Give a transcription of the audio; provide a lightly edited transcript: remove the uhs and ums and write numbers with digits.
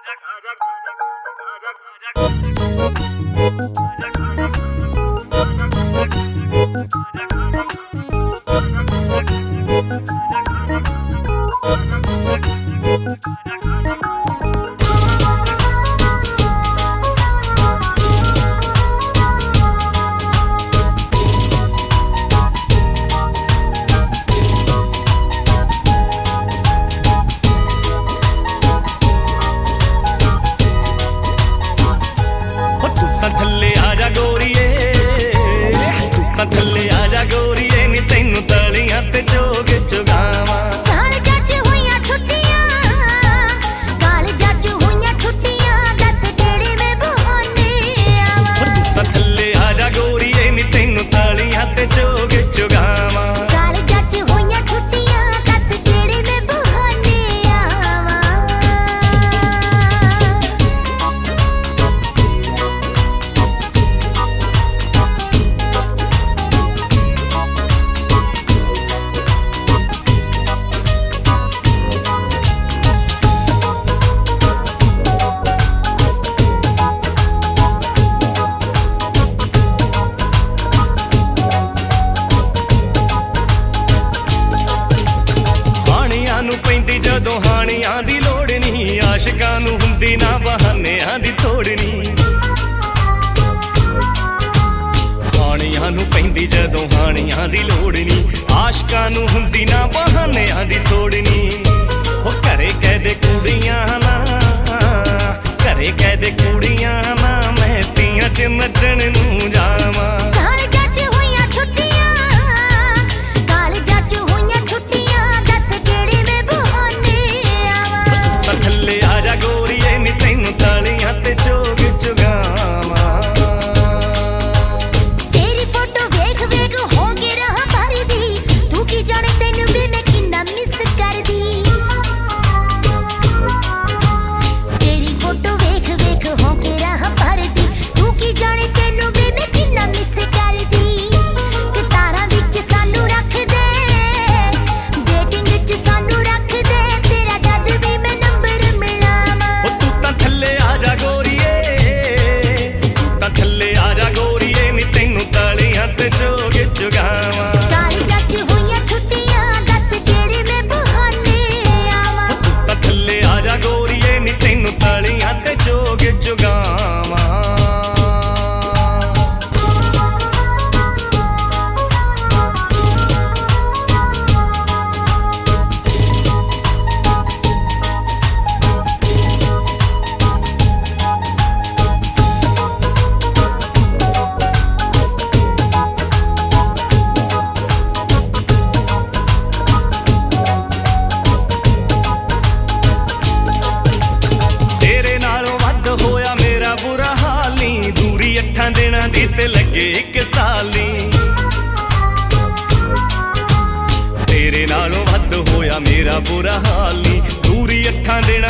थल्ले आजा गोरिए, तू थल्ले आजा गोरिए नी तैनू तलियां ते जोग चुगावा। गाल जज होइयां छुट्टियां, गाल जज होइयां छुट्टियां, दस केड़े में बहाने आवा। तू थल्ले आजा गोरिए नी तैनू तलियां ते जोग चुगावा। गाल जज होइयां छुट्टियां, दस केड़े में बहाने आवा। पैंदी जदों हानियां दी लोड़ नहीं, आशिकां नूं हुंदी ना बहानियां दी थोड़नी। हानियां नूं पैंदी जदों हानियां दी लोड़ नहीं, आशिकां नूं हुंदी ना बहानियां दी थोड़नी। हो घरे कहदे कुड़ियां ना, घरे कहदे कुड़ियां ना, मैं तियां च नच्चण नूं जावां। गाल जज होइयां छुट्टियां, गाल जज होइयां छुट्टियां, दस केड़े में बहाने आवा। थल्ले आजा गोरिए नी तैनू तलियां ते जोग चुगावा। तेरी फोटो वेख वेख हो के रहा भरदी, तू की जाने तैनू भी मैं किन्ना मिस करदी। तेरी फोटो वेख वेख हो के रहा भरदी, तू की जाने तैनू भी मैं किन्ना मिस करदी। कतारां विच सानू रख दे, डेटिंग विच सानू रख दे, तेरा जद भी मैं नंबर मिलावां। ओ तू तां थल्ले आजा गोरिए, तू तां थल्ले आजा गोरिए नी तैनू तलियां ते जोग चुगावा। गाल जज होइयां छुट्टियां, दस केड़े में बहाने आवां। तू तां थल्ले आजा गोरिए नी तैनू तलियां ते जोग चुगावा। तेरे नालों वध होया मेरा बुरा हाल नी, दूरी 8 दिनां दी ते लगे 1 साल नी। तेरे नालों वध होया मेरा बुरा हाल नी, दूरी 8 दिनां